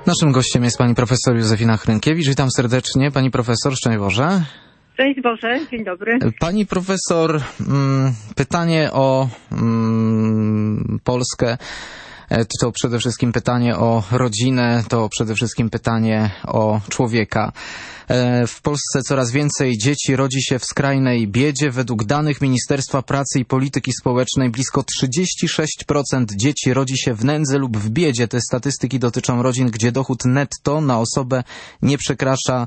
Naszym gościem jest pani profesor Józefina Hrynkiewicz. Witam serdecznie. Pani profesor, szczęść Boże. Szczęść Boże, dzień dobry. Pani profesor, pytanie o Polskę. To przede wszystkim pytanie o rodzinę, to przede wszystkim pytanie o człowieka. W Polsce coraz więcej dzieci rodzi się w skrajnej biedzie. Według danych Ministerstwa Pracy i Polityki Społecznej blisko 36% dzieci rodzi się w nędzy lub w biedzie. Te statystyki dotyczą rodzin, gdzie dochód netto na osobę nie przekracza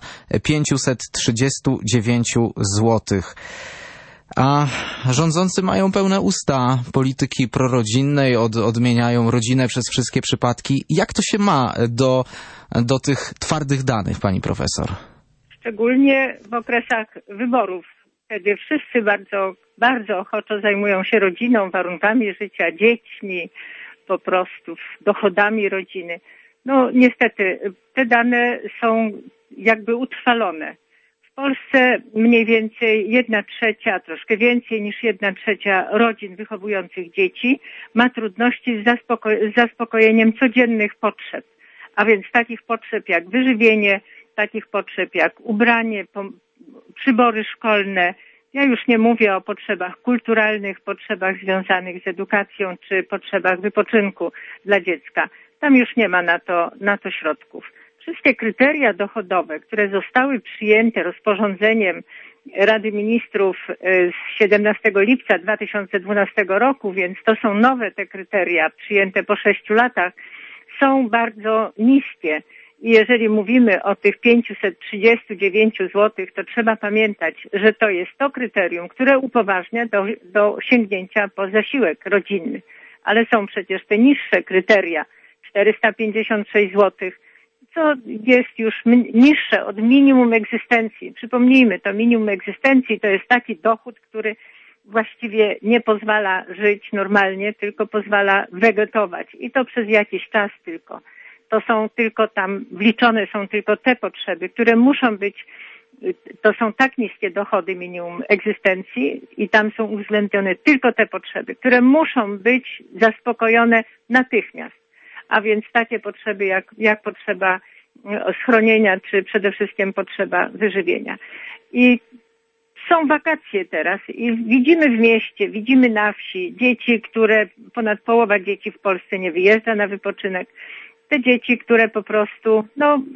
539 złotych. A rządzący mają pełne usta polityki prorodzinnej, odmieniają rodzinę przez wszystkie przypadki. Jak to się ma do tych twardych danych, pani profesor? Szczególnie w okresach wyborów, kiedy wszyscy bardzo ochoczo zajmują się rodziną, warunkami życia, dziećmi, po prostu dochodami rodziny. No niestety te dane są jakby utrwalone. W Polsce mniej więcej 1/3, troszkę więcej niż 1/3 rodzin wychowujących dzieci ma trudności z zaspokojeniem codziennych potrzeb. A więc takich potrzeb jak wyżywienie, takich potrzeb jak ubranie, przybory szkolne. Ja już nie mówię o potrzebach kulturalnych, potrzebach związanych z edukacją czy potrzebach wypoczynku dla dziecka. Tam już nie ma na to środków. Wszystkie kryteria dochodowe, które zostały przyjęte rozporządzeniem Rady Ministrów z 17 lipca 2012 roku, więc to są nowe te kryteria przyjęte po 6 latach, są bardzo niskie. I jeżeli mówimy o tych 539 zł, to trzeba pamiętać, że to jest to kryterium, które upoważnia do sięgnięcia po zasiłek rodzinny. Ale są przecież te niższe kryteria, 456 zł, co jest już niższe od minimum egzystencji. Przypomnijmy, to minimum egzystencji to jest taki dochód, który właściwie nie pozwala żyć normalnie, tylko pozwala wegetować i to przez jakiś czas tylko. To są tylko tam, wliczone są tylko te potrzeby, które muszą być, to są tak niskie dochody minimum egzystencji i tam są uwzględnione tylko te potrzeby, które muszą być zaspokojone natychmiast. A więc takie potrzeby jak potrzeba schronienia, czy przede wszystkim potrzeba wyżywienia. I są wakacje teraz i widzimy w mieście, widzimy na wsi dzieci, ponad połowa dzieci w Polsce nie wyjeżdża na wypoczynek. Te dzieci, które po prostu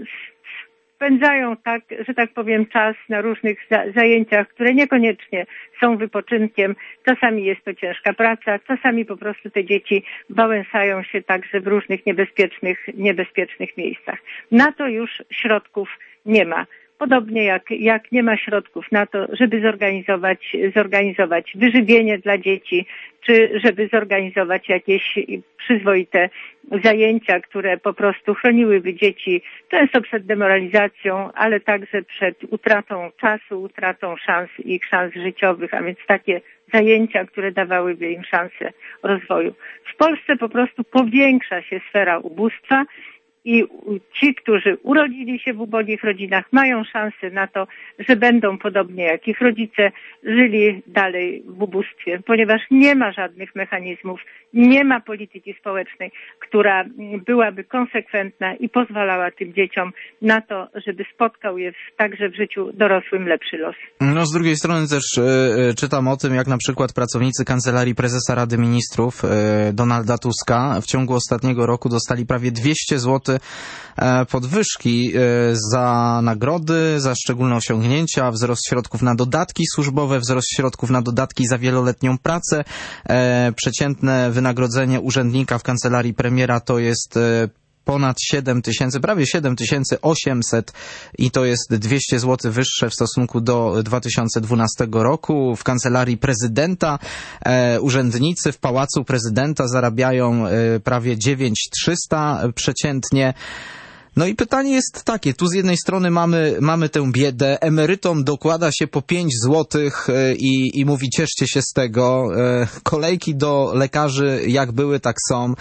spędzają tak, że tak powiem, czas na różnych zajęciach, które niekoniecznie są wypoczynkiem. Czasami jest to ciężka praca, czasami po prostu te dzieci wałęsają się także w różnych niebezpiecznych miejscach. Na to już środków nie ma. Podobnie jak nie ma środków na to, żeby zorganizować wyżywienie dla dzieci, czy żeby zorganizować jakieś przyzwoite zajęcia, które po prostu chroniłyby dzieci często przed demoralizacją, ale także przed utratą czasu, utratą ich szans życiowych, a więc takie zajęcia, które dawałyby im szansę rozwoju. W Polsce po prostu powiększa się sfera ubóstwa. I ci, którzy urodzili się w ubogich rodzinach, mają szansę na to, że będą, podobnie jak ich rodzice, żyli dalej w ubóstwie, ponieważ nie ma żadnych mechanizmów, nie ma polityki społecznej, która byłaby konsekwentna i pozwalała tym dzieciom na to, żeby spotkał je także w życiu dorosłym lepszy los. No, z drugiej strony też czytam o tym, jak na przykład pracownicy Kancelarii Prezesa Rady Ministrów Donalda Tuska w ciągu ostatniego roku dostali prawie 200 zł podwyżki za nagrody, za szczególne osiągnięcia, wzrost środków na dodatki służbowe, wzrost środków na dodatki za wieloletnią pracę. Przeciętne wynagrodzenie urzędnika w kancelarii premiera to jest ponad 7 tysięcy, prawie 7800 i to jest 200 zł wyższe w stosunku do 2012 roku. W kancelarii prezydenta urzędnicy w Pałacu Prezydenta zarabiają prawie 9300 przeciętnie. No i pytanie jest takie, tu z jednej strony mamy tę biedę, emerytom dokłada się po 5 złotych i mówi cieszcie się z tego, kolejki do lekarzy jak były, tak są.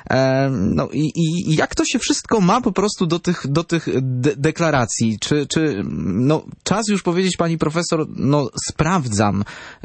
No i jak to się wszystko ma po prostu do tych deklaracji? Czy czas już powiedzieć, pani profesor, sprawdzam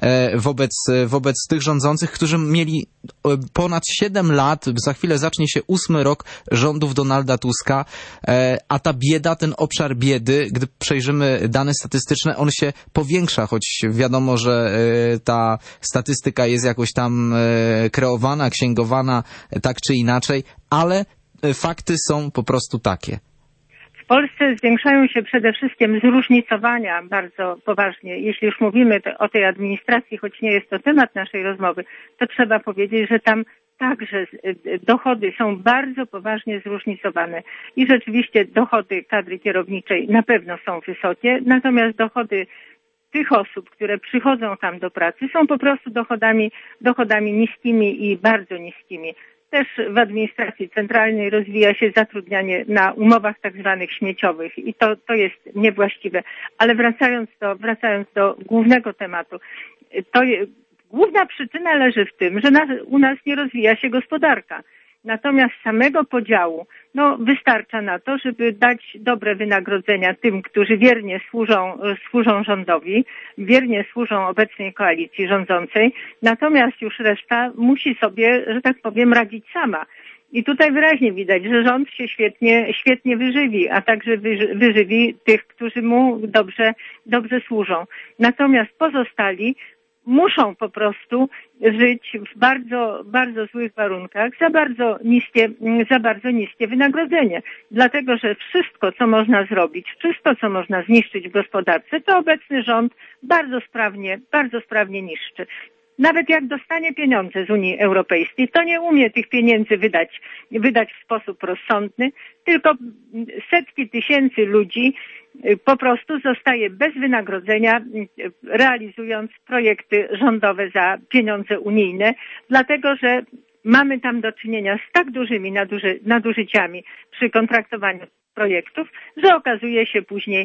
wobec tych rządzących, którzy mieli ponad 7 lat, za chwilę zacznie się 8 rok rządów Donalda Tuska, a ta bieda, ten obszar biedy, gdy przejrzymy dane statystyczne, on się powiększa, choć wiadomo, że ta statystyka jest jakoś tam kreowana, księgowana tak czy inaczej, ale fakty są po prostu takie. W Polsce zwiększają się przede wszystkim zróżnicowania bardzo poważnie. Jeśli już mówimy o tej administracji, choć nie jest to temat naszej rozmowy, to trzeba powiedzieć, że tam także dochody są bardzo poważnie zróżnicowane. I rzeczywiście dochody kadry kierowniczej na pewno są wysokie, natomiast dochody tych osób, które przychodzą tam do pracy, są po prostu dochodami niskimi i bardzo niskimi. Też w administracji centralnej rozwija się zatrudnianie na umowach tak zwanych śmieciowych i to jest niewłaściwe. Ale wracając do głównego tematu, główna przyczyna leży w tym, że u nas nie rozwija się gospodarka. Natomiast samego podziału wystarcza na to, żeby dać dobre wynagrodzenia tym, którzy wiernie służą rządowi, wiernie służą obecnej koalicji rządzącej. Natomiast już reszta musi sobie, że tak powiem, radzić sama. I tutaj wyraźnie widać, że rząd się świetnie wyżywi, a także wyżywi tych, którzy mu dobrze służą. Natomiast pozostali muszą po prostu żyć w bardzo, bardzo złych warunkach za bardzo niskie wynagrodzenie. Dlatego, że wszystko, co można zrobić, wszystko, co można zniszczyć w gospodarce, to obecny rząd bardzo sprawnie niszczy. Nawet jak dostanie pieniądze z Unii Europejskiej, to nie umie tych pieniędzy wydać w sposób rozsądny, tylko setki tysięcy ludzi po prostu zostaje bez wynagrodzenia, realizując projekty rządowe za pieniądze unijne, dlatego że mamy tam do czynienia z tak dużymi nadużyciami przy kontraktowaniu projektów, że okazuje się później,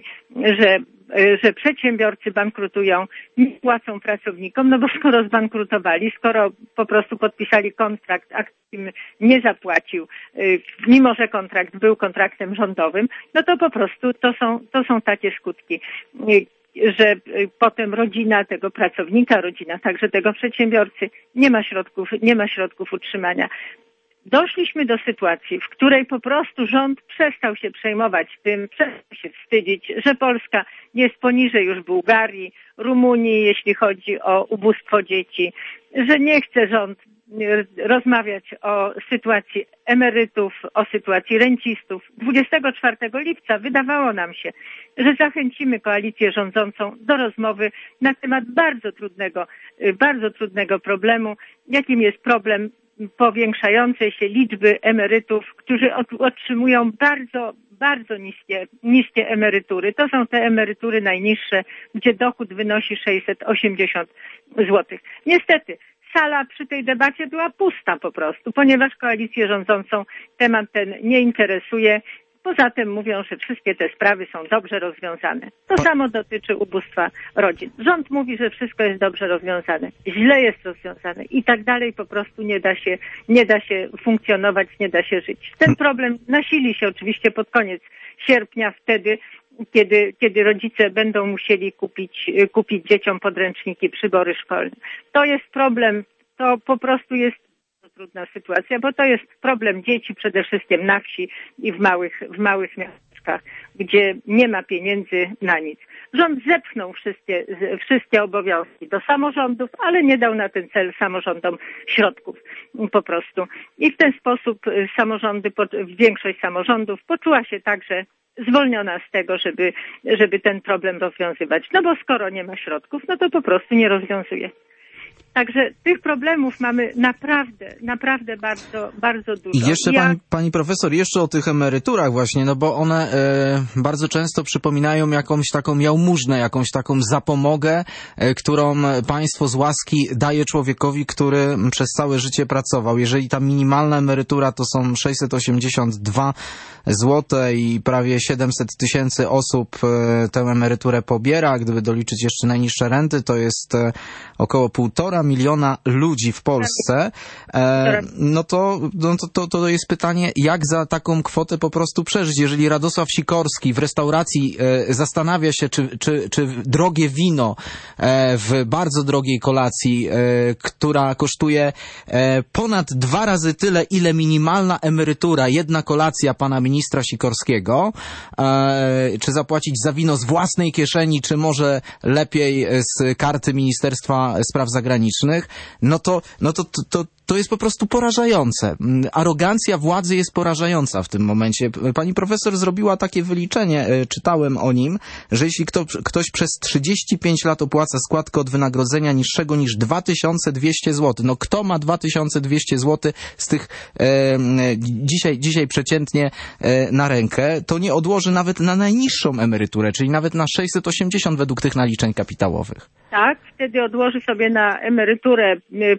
że przedsiębiorcy bankrutują, nie płacą pracownikom, bo skoro zbankrutowali, skoro po prostu podpisali kontrakt, a im nie zapłacił, mimo że kontrakt był kontraktem rządowym, to po prostu to są takie skutki, że potem rodzina tego pracownika, rodzina także tego przedsiębiorcy nie ma środków utrzymania. Doszliśmy do sytuacji, w której po prostu rząd przestał się przejmować tym, przestał się wstydzić, że Polska jest poniżej już Bułgarii, Rumunii, jeśli chodzi o ubóstwo dzieci, że nie chce rząd rozmawiać o sytuacji emerytów, o sytuacji rencistów. 24 lipca wydawało nam się, że zachęcimy koalicję rządzącą do rozmowy na temat bardzo trudnego problemu, jakim jest problem powiększającej się liczby emerytów, którzy otrzymują bardzo niskie emerytury. To są te emerytury najniższe, gdzie dochód wynosi 680 zł. Niestety, sala przy tej debacie była pusta po prostu, ponieważ koalicję rządzącą temat ten nie interesuje. Poza tym mówią, że wszystkie te sprawy są dobrze rozwiązane. To samo dotyczy ubóstwa rodzin. Rząd mówi, że wszystko jest dobrze rozwiązane. Źle jest rozwiązane i tak dalej po prostu nie da się funkcjonować, nie da się żyć. Ten problem nasili się oczywiście pod koniec sierpnia, wtedy, kiedy rodzice będą musieli kupić dzieciom podręczniki, przybory szkolne. To jest problem, to po prostu jest trudna sytuacja, bo to jest problem dzieci przede wszystkim na wsi i w małych miasteczkach, gdzie nie ma pieniędzy na nic. Rząd zepchnął wszystkie obowiązki do samorządów, ale nie dał na ten cel samorządom środków po prostu. I w ten sposób większość samorządów poczuła się także zwolniona z tego, żeby ten problem rozwiązywać. Bo skoro nie ma środków, to po prostu nie rozwiązuje. Także tych problemów mamy naprawdę bardzo dużo. I jeszcze pani profesor, jeszcze o tych emeryturach właśnie, bo one bardzo często przypominają jakąś taką jałmużnę, jakąś taką zapomogę, którą państwo z łaski daje człowiekowi, który przez całe życie pracował. Jeżeli ta minimalna emerytura to są 682 zł i prawie 700 000 osób tę emeryturę pobiera, gdyby doliczyć jeszcze najniższe renty, to jest około 1,5 miliona ludzi w Polsce, to jest pytanie, jak za taką kwotę po prostu przeżyć. Jeżeli Radosław Sikorski w restauracji zastanawia się, czy drogie wino w bardzo drogiej kolacji, która kosztuje ponad 2 razy tyle, ile minimalna emerytura, jedna kolacja pana ministra Sikorskiego, czy zapłacić za wino z własnej kieszeni, czy może lepiej z karty Ministerstwa Spraw Zagranicznych, to jest po prostu porażające. Arogancja władzy jest porażająca w tym momencie. Pani profesor zrobiła takie wyliczenie, czytałem o nim, że jeśli ktoś przez 35 lat opłaca składkę od wynagrodzenia niższego niż 2200 zł, kto ma 2200 zł z tych dzisiaj przeciętnie na rękę, to nie odłoży nawet na najniższą emeryturę, czyli nawet na 680 według tych naliczeń kapitałowych. Tak, wtedy odłoży sobie na emeryturę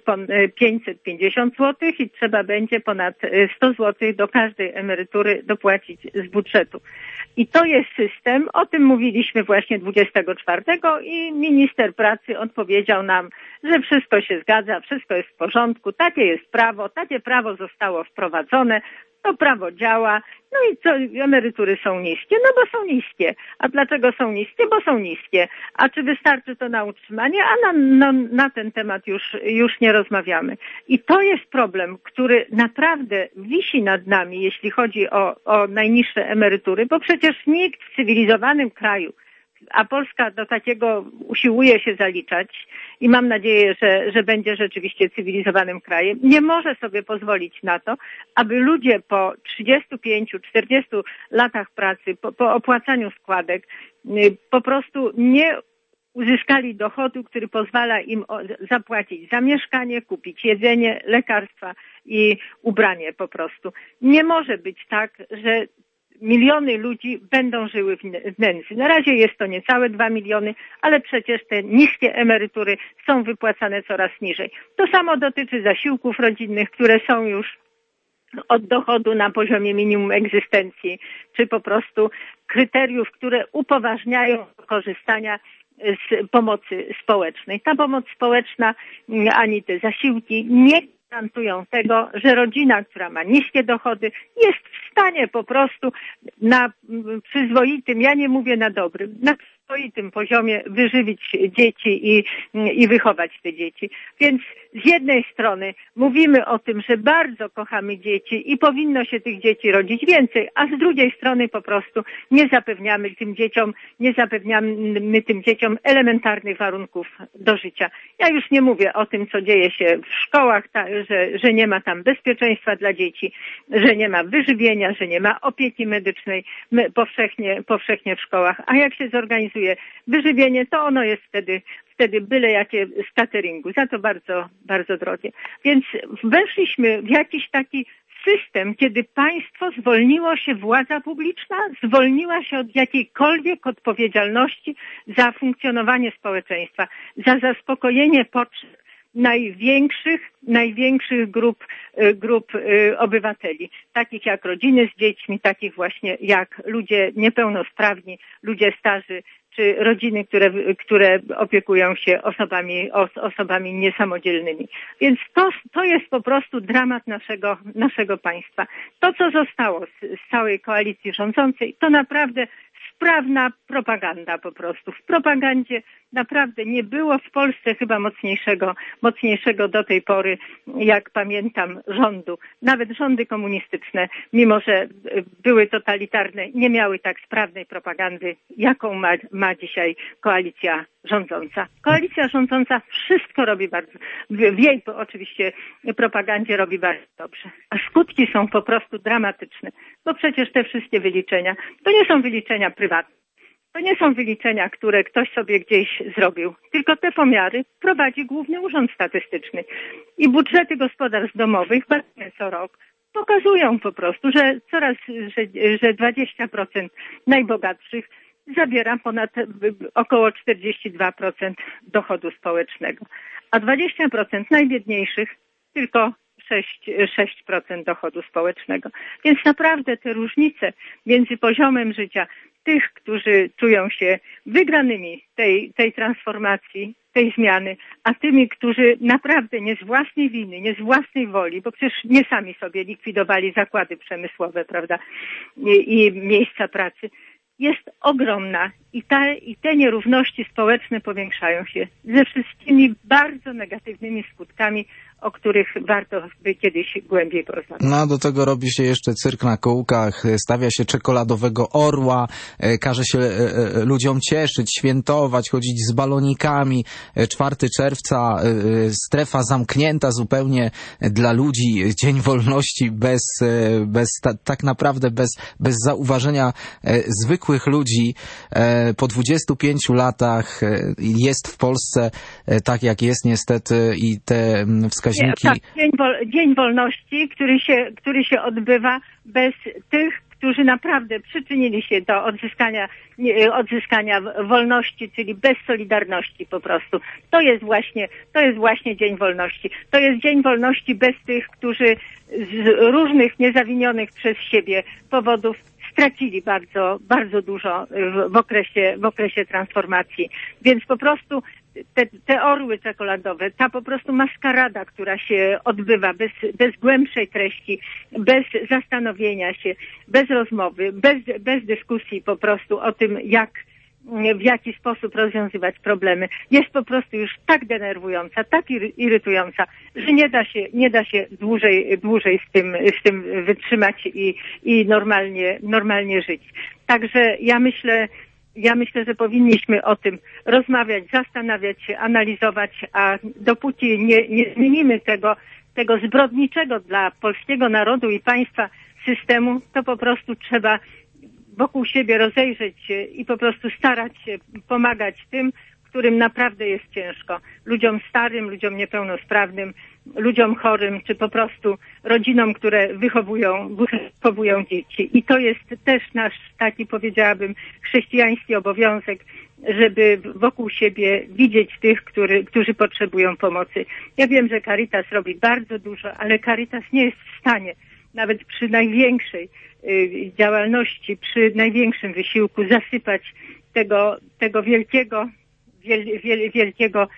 550 zł i trzeba będzie ponad 100 zł do każdej emerytury dopłacić z budżetu. I to jest system, o tym mówiliśmy właśnie 24 i minister pracy odpowiedział nam, że wszystko się zgadza, wszystko jest w porządku, takie prawo zostało wprowadzone, to prawo działa, i co, emerytury są niskie? Bo są niskie. A dlaczego są niskie? Bo są niskie. A czy wystarczy to na utrzymanie? A na ten temat już nie rozmawiamy. I to jest problem, który naprawdę wisi nad nami, jeśli chodzi o najniższe emerytury, bo przecież nikt w cywilizowanym kraju, a Polska do takiego usiłuje się zaliczać i mam nadzieję, że będzie rzeczywiście cywilizowanym krajem, nie może sobie pozwolić na to, aby ludzie po 35-40 latach pracy, po opłacaniu składek, po prostu nie uzyskali dochodu, który pozwala im zapłacić za mieszkanie, kupić jedzenie, lekarstwa i ubranie po prostu. Nie może być tak, że miliony ludzi będą żyły w nędzy. Na razie jest to niecałe 2 miliony, ale przecież te niskie emerytury są wypłacane coraz niżej. To samo dotyczy zasiłków rodzinnych, które są już od dochodu na poziomie minimum egzystencji, czy po prostu kryteriów, które upoważniają do korzystania z pomocy społecznej. Ta pomoc społeczna ani te zasiłki nie gwarantują tego, że rodzina, która ma niskie dochody, jest w stanie po prostu na przyzwoitym, ja nie mówię na dobrym, na przyzwoitym poziomie wyżywić dzieci i wychować te dzieci. Więc z jednej strony mówimy o tym, że bardzo kochamy dzieci i powinno się tych dzieci rodzić więcej, a z drugiej strony po prostu nie zapewniamy tym dzieciom elementarnych warunków do życia. Ja już nie mówię o tym, co dzieje się w szkołach, że nie ma tam bezpieczeństwa dla dzieci, że nie ma wyżywienia, że nie ma opieki medycznej powszechnie w szkołach. A jak się zorganizuje wyżywienie, to ono jest wtedy byle jakie z cateringu, za to bardzo, bardzo drogie. Więc weszliśmy w jakiś taki system, kiedy państwo zwolniło się, władza publiczna zwolniła się od jakiejkolwiek odpowiedzialności za funkcjonowanie społeczeństwa, za zaspokojenie potrzeb największych grup obywateli, takich jak rodziny z dziećmi, takich właśnie jak ludzie niepełnosprawni, ludzie starzy, czy rodziny, które opiekują się osobami niesamodzielnymi. Więc to jest po prostu dramat naszego państwa. To, co zostało z całej koalicji rządzącej, to naprawdę sprawna propaganda po prostu. W propagandzie naprawdę nie było w Polsce chyba mocniejszego do tej pory, jak pamiętam, rządu. Nawet rządy komunistyczne, mimo że były totalitarne, nie miały tak sprawnej propagandy, jaką ma dzisiaj koalicja rządząca. Koalicja rządząca wszystko robi bardzo, w jej oczywiście propagandzie robi bardzo dobrze. A skutki są po prostu dramatyczne, bo przecież te wszystkie wyliczenia, to nie są wyliczenia prywatne. To nie są wyliczenia, które ktoś sobie gdzieś zrobił, tylko te pomiary prowadzi Główny Urząd Statystyczny. I budżety gospodarstw domowych badane co rok pokazują po prostu, że że 20% najbogatszych zabiera około 42% dochodu społecznego, a 20% najbiedniejszych tylko 6% dochodu społecznego. Więc naprawdę te różnice między poziomem życia tych, którzy czują się wygranymi tej transformacji, tej zmiany, a tymi, którzy naprawdę nie z własnej winy, nie z własnej woli, bo przecież nie sami sobie likwidowali zakłady przemysłowe, prawda, i miejsca pracy, jest ogromna i te nierówności społeczne powiększają się ze wszystkimi bardzo negatywnymi skutkami, o których warto by kiedyś głębiej porozmawiać. No, do tego robi się jeszcze cyrk na kółkach, stawia się czekoladowego orła, każe się ludziom cieszyć, świętować, chodzić z balonikami. 4 czerwca, strefa zamknięta zupełnie dla ludzi, Dzień Wolności tak naprawdę bez zauważenia zwykłych ludzi. Po 25 latach jest w Polsce tak, jak jest niestety i te wskaźniki... Tak, Dzień Wolności, który się odbywa bez tych, którzy naprawdę przyczynili się do odzyskania wolności, czyli bez solidarności po prostu. To jest właśnie Dzień Wolności. To jest Dzień Wolności bez tych, którzy z różnych niezawinionych przez siebie powodów stracili bardzo, bardzo dużo w okresie transformacji. Więc po prostu te orły czekoladowe, ta po prostu maskarada, która się odbywa bez głębszej treści, bez zastanowienia się, bez rozmowy, bez dyskusji po prostu o tym, w jaki sposób rozwiązywać problemy, jest po prostu już tak denerwująca, tak irytująca, że nie da się dłużej z tym wytrzymać i normalnie żyć. Także ja myślę, że powinniśmy o tym rozmawiać, zastanawiać się, analizować, a dopóki nie zmienimy tego zbrodniczego dla polskiego narodu i państwa systemu, to po prostu trzeba wokół siebie rozejrzeć się i po prostu starać się pomagać tym, którym naprawdę jest ciężko. Ludziom starym, ludziom niepełnosprawnym, ludziom chorym, czy po prostu rodzinom, które wychowują dzieci. I to jest też nasz taki, powiedziałabym, chrześcijański obowiązek, żeby wokół siebie widzieć tych, którzy potrzebują pomocy. Ja wiem, że Caritas robi bardzo dużo, ale Caritas nie jest w stanie nawet przy największej działalności, przy największym wysiłku zasypać tego wielkiego,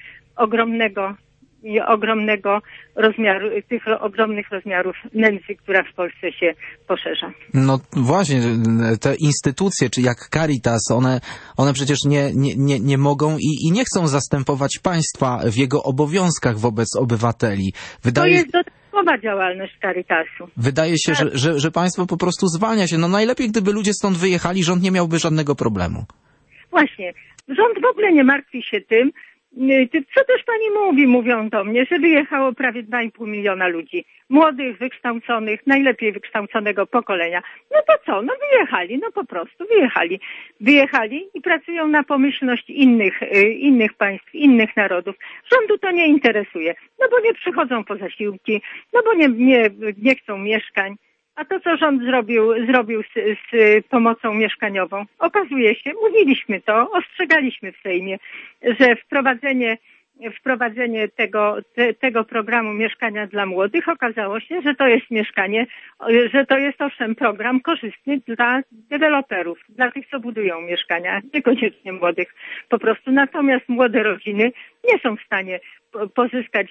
ogromnego rozmiaru, tych ogromnych rozmiarów nędzy, która w Polsce się poszerza. No właśnie, te instytucje, czy jak Caritas, one przecież nie mogą i nie chcą zastępować państwa w jego obowiązkach wobec obywateli. To jest dodatkowa działalność Caritasu. Wydaje się, że państwo po prostu zwalnia się. No najlepiej, gdyby ludzie stąd wyjechali, rząd nie miałby żadnego problemu. Właśnie. Rząd w ogóle nie martwi się tym, co też pani mówią do mnie, że wyjechało prawie 2,5 miliona ludzi. Młodych, wykształconych, najlepiej wykształconego pokolenia. No to co? No wyjechali, no po prostu wyjechali. Wyjechali i pracują na pomyślność innych państw, innych narodów. Rządu to nie interesuje, no bo nie przychodzą po zasiłki, no bo nie chcą mieszkań. A to, co rząd zrobił z pomocą mieszkaniową, okazuje się, mówiliśmy to, ostrzegaliśmy w Sejmie, że wprowadzenie tego programu mieszkania dla młodych okazało się, że to jest owszem program korzystny dla deweloperów, dla tych, co budują mieszkania, niekoniecznie młodych po prostu. Natomiast młode rodziny nie są w stanie pozyskać w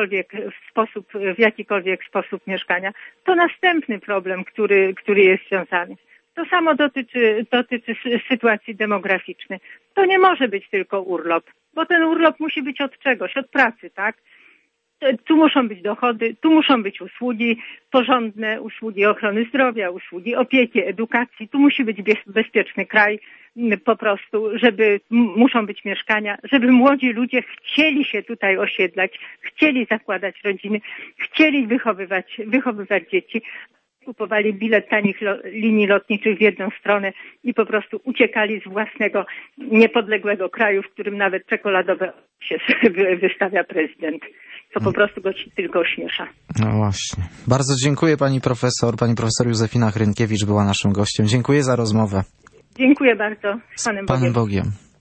jakikolwiek sposób mieszkania. To następny problem, który jest związany. To samo dotyczy sytuacji demograficznej. To nie może być tylko urlop, bo ten urlop musi być od czegoś, od pracy, tak? Tu muszą być dochody, tu muszą być usługi porządne, usługi ochrony zdrowia, usługi opieki, edukacji. Tu musi być bezpieczny kraj po prostu, muszą być mieszkania, żeby młodzi ludzie chcieli się tutaj osiedlać, chcieli zakładać rodziny, chcieli wychowywać dzieci. Kupowali bilet tanich linii lotniczych w jedną stronę i po prostu uciekali z własnego niepodległego kraju, w którym nawet czekoladowe się wystawia prezydent. To po prostu go tylko ośmiesza. No właśnie. Bardzo dziękuję pani profesor. Pani profesor Józefina Hrynkiewicz była naszym gościem. Dziękuję za rozmowę. Dziękuję bardzo. Z Panem Bogiem.